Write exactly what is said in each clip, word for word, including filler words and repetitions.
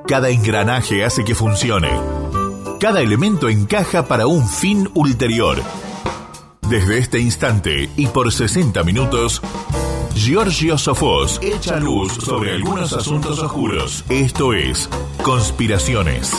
Cada engranaje hace que funcione. Cada elemento encaja para un fin ulterior. Desde este instante y por sesenta minutos, Giorgio Sofós echa luz sobre algunos asuntos oscuros. Esto es Conspiraciones.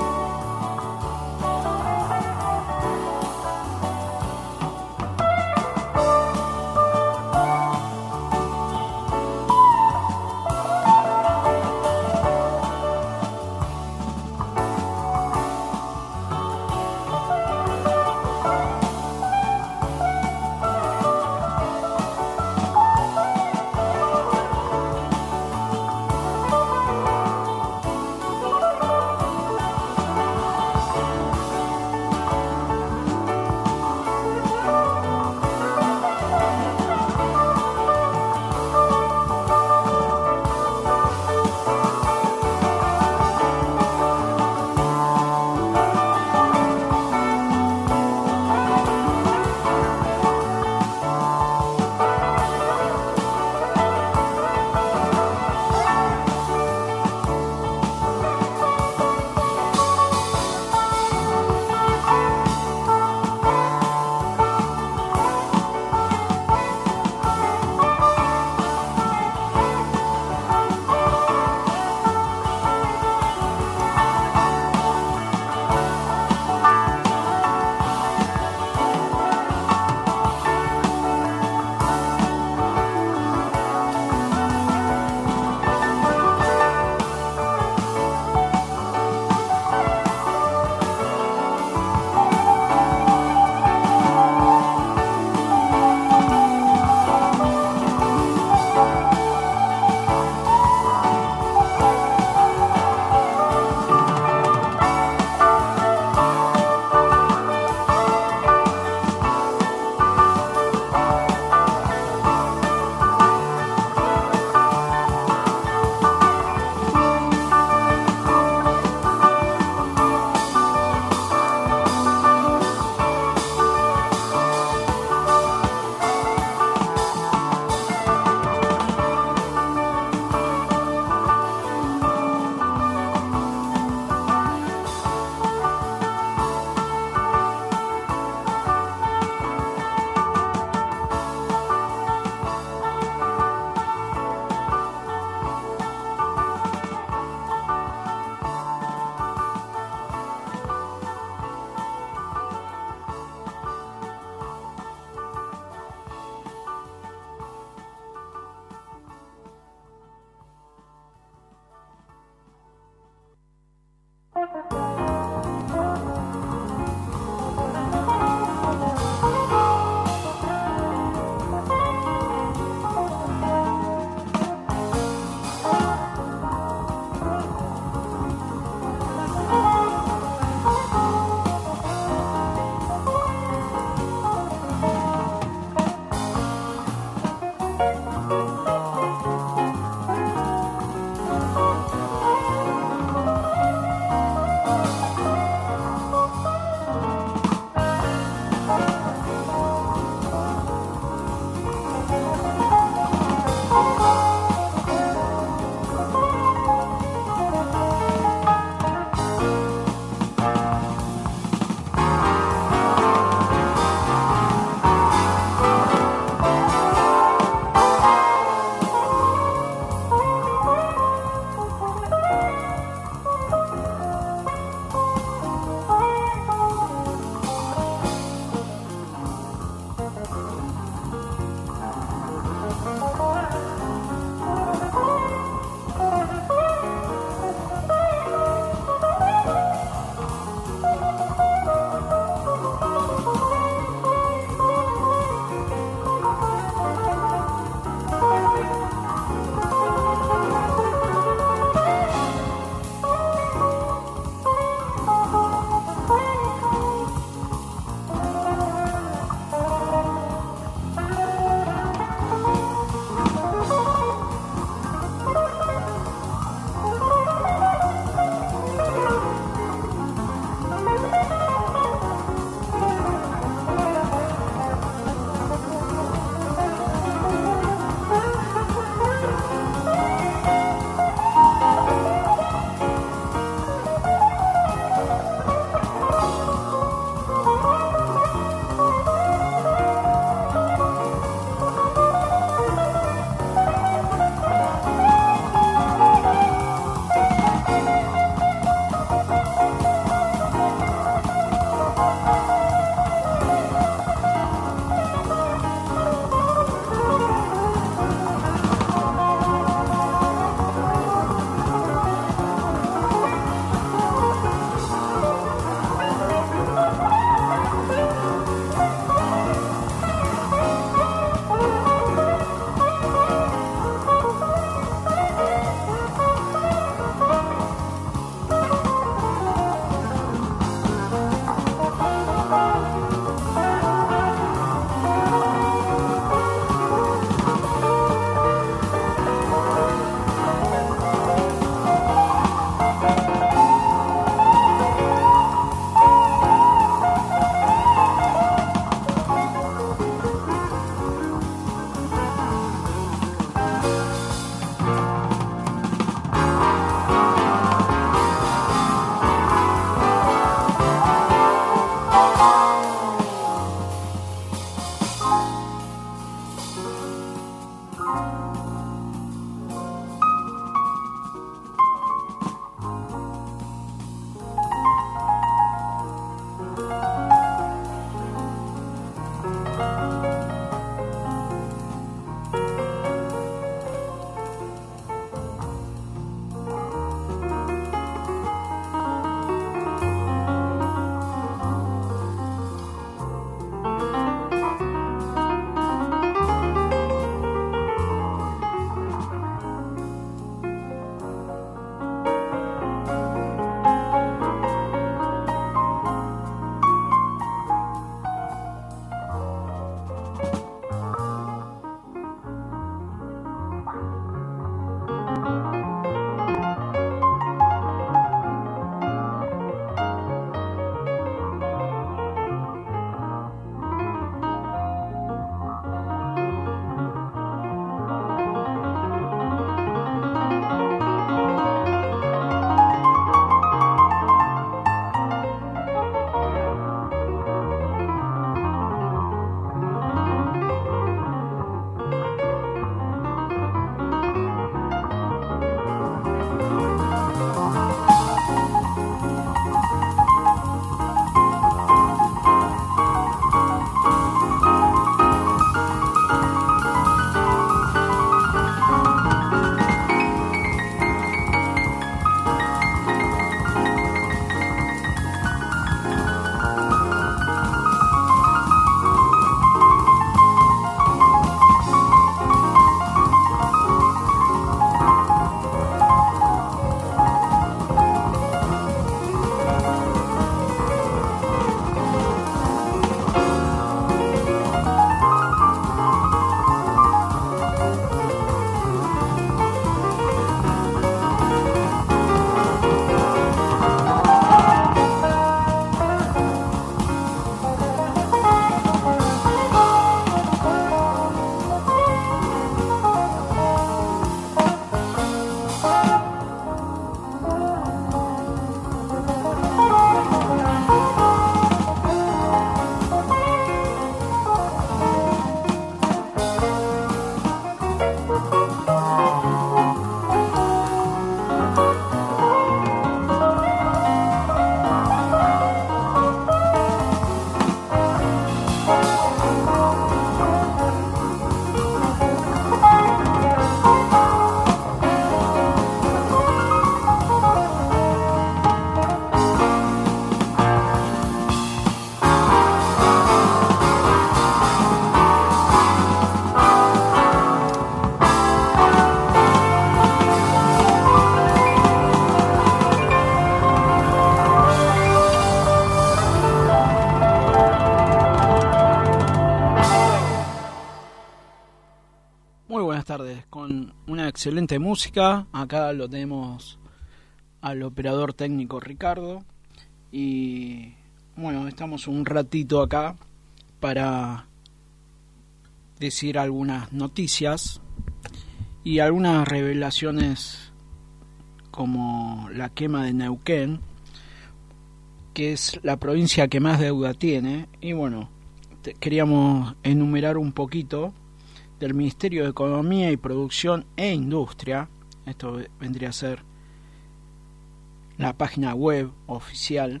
una excelente música. Acá lo tenemos al operador técnico Ricardo. Y bueno, estamos un ratito acá para decir algunas noticias y algunas revelaciones, como la quema de Neuquén, que es la provincia que más deuda tiene. Y bueno, te, queríamos enumerar un poquito del Ministerio de Economía y Producción e Industria. Esto vendría a ser la página web oficial.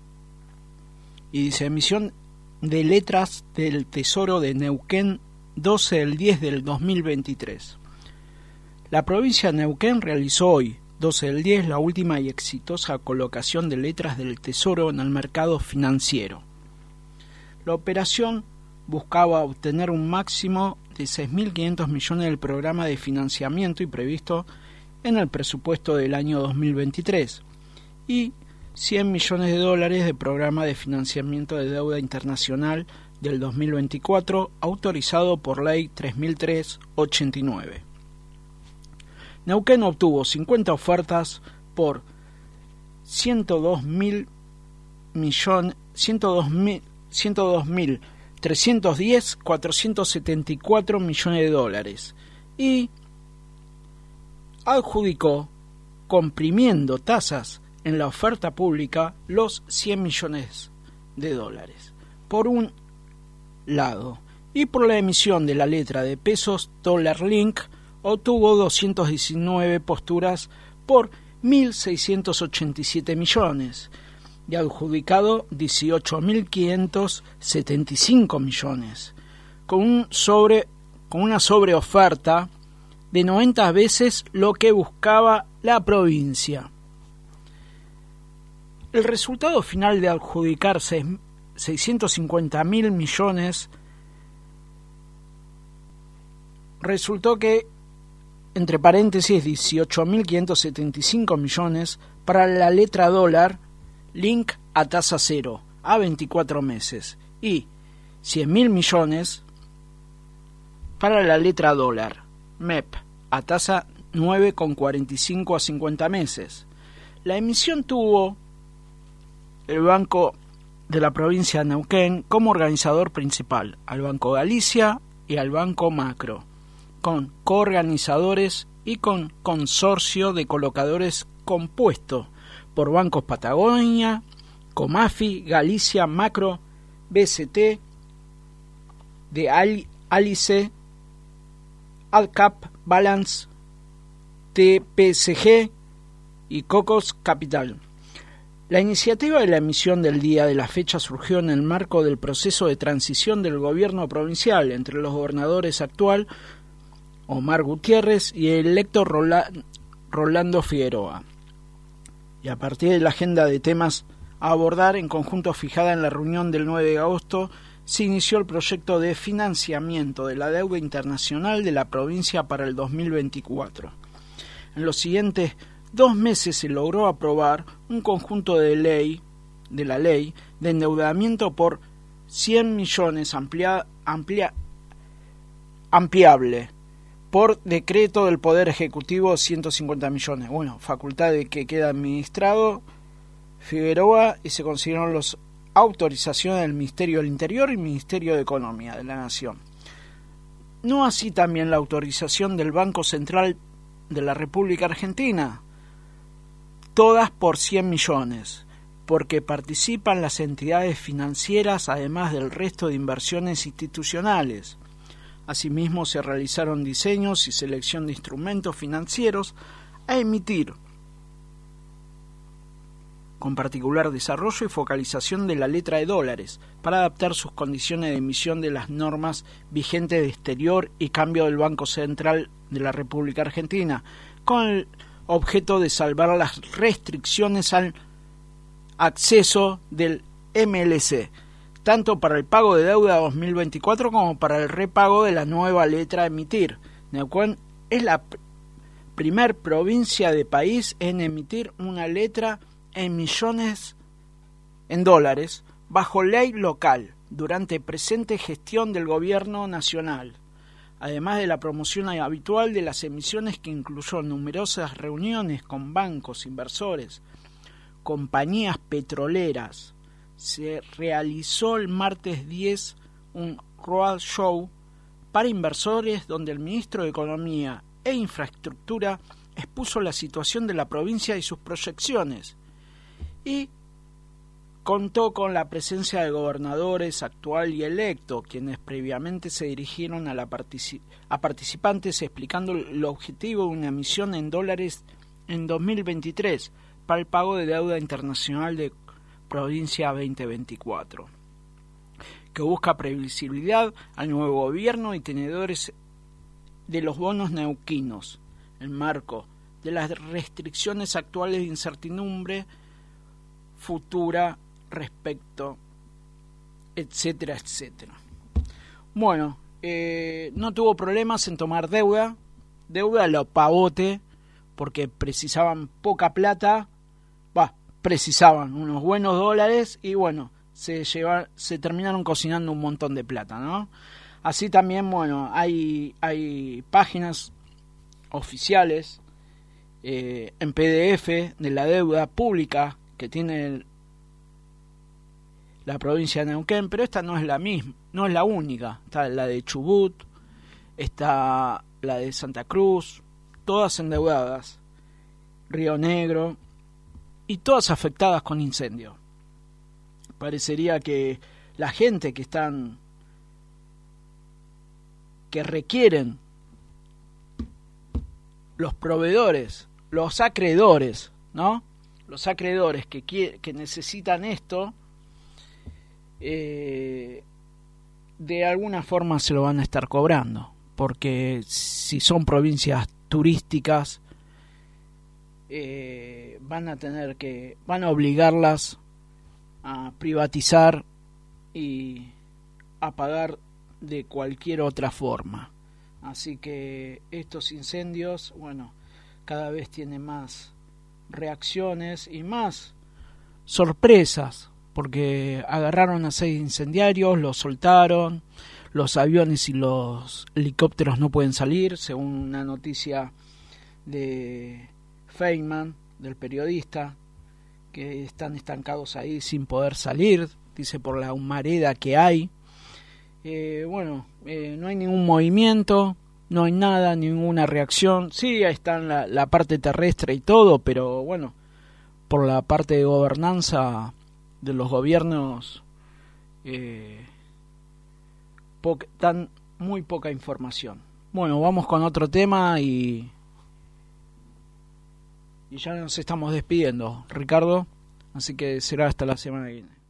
Y dice: emisión de letras del Tesoro de Neuquén, doce del diez del dos mil veintitrés. La provincia de Neuquén realizó hoy, doce del diez, la última y exitosa colocación de letras del Tesoro en el mercado financiero. La operación buscaba obtener un máximo de seis mil quinientos millones del programa de financiamiento y previsto en el presupuesto del año dos mil veintitrés y cien millones de dólares de programa de financiamiento de deuda internacional del dos mil veinticuatro, autorizado por Ley tres mil tres ochenta y nueve. Neuquén obtuvo cincuenta ofertas por ciento dos mil millones, ciento dos mil trescientos diez mil cuatrocientos setenta y cuatro millones de dólares y adjudicó, comprimiendo tasas en la oferta pública, los cien millones de dólares por un lado, y por la emisión de la letra de pesos Dollar Link obtuvo doscientas diecinueve posturas por mil seiscientos ochenta y siete millones y adjudicado dieciocho mil quinientos setenta y cinco millones, con un sobre con una sobreoferta de noventa veces lo que buscaba la provincia. El resultado final de adjudicar seiscientos cincuenta mil millones resultó que, entre paréntesis, dieciocho mil quinientos setenta y cinco millones para la letra dólar Link a tasa cero a veinticuatro meses y cien mil millones para la letra dólar M E P a tasa nueve coma cuarenta y cinco a cincuenta meses. La emisión tuvo el Banco de la provincia de Neuquén como organizador principal, al Banco Galicia y al Banco Macro, con coorganizadores y con consorcio de colocadores compuesto por Bancos Patagonia, Comafi, Galicia, Macro, B C T, de Alice, Adcap, Balance, T P S G y Cocos Capital. La iniciativa de la emisión del día de la fecha surgió en el marco del proceso de transición del gobierno provincial entre los gobernadores actual, Omar Gutiérrez, y el electo Rolando Figueroa, y a partir de la agenda de temas a abordar en conjunto fijada en la reunión del nueve de agosto, se inició el proyecto de financiamiento de la deuda internacional de la provincia para el dos mil veinticuatro. En los siguientes dos meses se logró aprobar un conjunto de ley de la ley de endeudamiento por cien millones amplia, amplia, ampliable por decreto del Poder Ejecutivo ciento cincuenta millones. Bueno, facultad de que queda administrado Figueroa, y se consiguieron las autorizaciones del Ministerio del Interior y Ministerio de Economía de la Nación. No así también la autorización del Banco Central de la República Argentina, todas por cien millones, porque participan las entidades financieras además del resto de inversiones institucionales. Asimismo, se realizaron diseños y selección de instrumentos financieros a emitir, con particular desarrollo y focalización de la letra de dólares, para adaptar sus condiciones de emisión de las normas vigentes de exterior y cambio del Banco Central de la República Argentina, con el objeto de salvar las restricciones al acceso del M L C, tanto para el pago de deuda dos mil veinticuatro como para el repago de la nueva letra a emitir. Neuquén es la pr- primer provincia de país en emitir una letra en millones en dólares bajo ley local durante presente gestión del gobierno nacional. además de la promoción habitual de las emisiones que incluyó numerosas reuniones con bancos, inversores, compañías petroleras. Se realizó el martes diez un roadshow para inversores donde el ministro de Economía e Infraestructura expuso la situación de la provincia y sus proyecciones y contó con la presencia de gobernadores actual y electo, quienes previamente se dirigieron a, la partici- a participantes explicando el objetivo de una emisión en dólares en dos mil veintitrés para el pago de deuda internacional de provincia veinte veinticuatro, que busca previsibilidad al nuevo gobierno y tenedores de los bonos neuquinos, en marco de las restricciones actuales de incertidumbre futura respecto, etcétera, etcétera. Bueno, eh, no tuvo problemas en tomar deuda, deuda a lo pavote, porque precisaban poca plata, bah, precisaban unos buenos dólares y bueno, se lleva, se terminaron cocinando un montón de plata, ¿no? Así también, bueno, hay, hay páginas oficiales eh, en P D F de la deuda pública que tiene el, la provincia de Neuquén, pero esta no es la misma, no es la única. Está la de Chubut, está la de Santa Cruz, todas endeudadas, Río Negro, y todas afectadas con incendio. Parecería que la gente que están, que requieren los proveedores, los acreedores, ¿no? Los acreedores que, quiere, que necesitan esto, eh, de alguna forma se lo van a estar cobrando, porque si son provincias turísticas, eh, van a tener que, van a obligarlas a privatizar y a pagar de cualquier otra forma. Así que estos incendios, bueno, cada vez tienen más reacciones y más sorpresas, porque agarraron a seis incendiarios, los soltaron, los aviones y los helicópteros no pueden salir, según una noticia de Feynman, del periodista, que están estancados ahí sin poder salir, dice por la humareda que hay. Eh, bueno, eh, no hay ningún movimiento, no hay nada, ninguna reacción. Sí, ahí está la, la parte terrestre y todo, pero bueno, por la parte de gobernanza de los gobiernos, eh, po- dan muy poca información. Bueno, vamos con otro tema y, y ya nos estamos despidiendo, Ricardo, así que será hasta la semana que viene.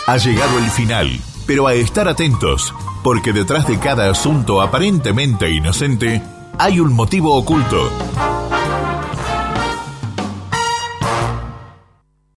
Ha llegado el final, pero a estar atentos, porque detrás de cada asunto aparentemente inocente hay un motivo oculto.